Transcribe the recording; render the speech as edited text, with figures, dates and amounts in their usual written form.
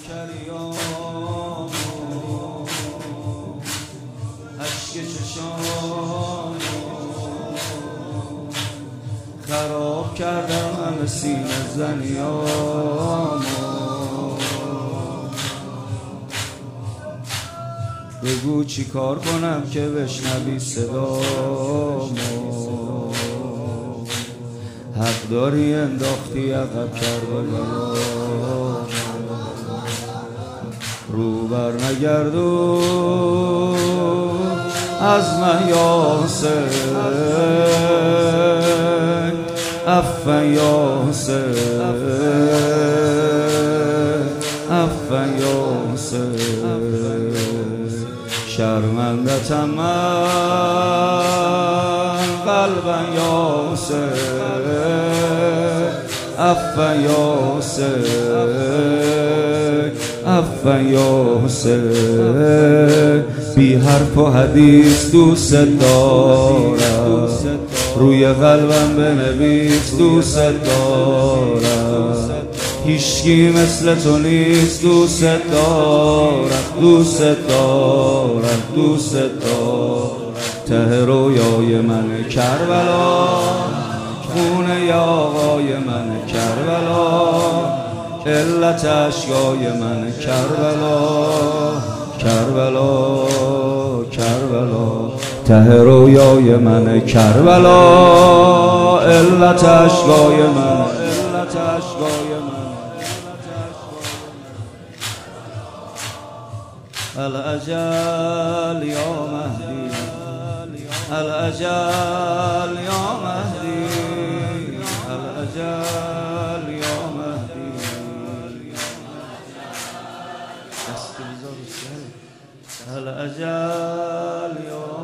کریام عشق چشام خراب کردم همه سینه زنیام بگو چی کار کنم که بشنوی صدامو حق داری انداختی عقب کربلا رو بر نگردو از من یا حسین عفوا یا حسین عفوا یا حسین شرمندتم من قلبا یا حسین عفوا یا حسین عفوا یا حسین بی حرف و حدیث دوست دارم روی قلبم بنویس دوست دارم هیچکی مثل تو نیست دوست دارم دوست دارم دوست دارم ته رویای من کربلا خونه آقای من کربلا علت اشکای من کربلا کربلا کربلا ته رویای من کربلا علت اشکای من علت اشکای من الاجل یا مهدی الاجل یا مهدی الاجل یا مهدی الاجل یا